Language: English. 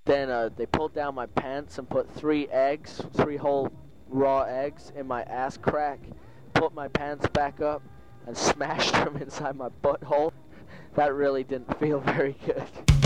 Then they pulled down my pants and put 3 whole raw eggs in my ass crack, put my pants back up, and smashed them inside my butthole. That really didn't feel very good.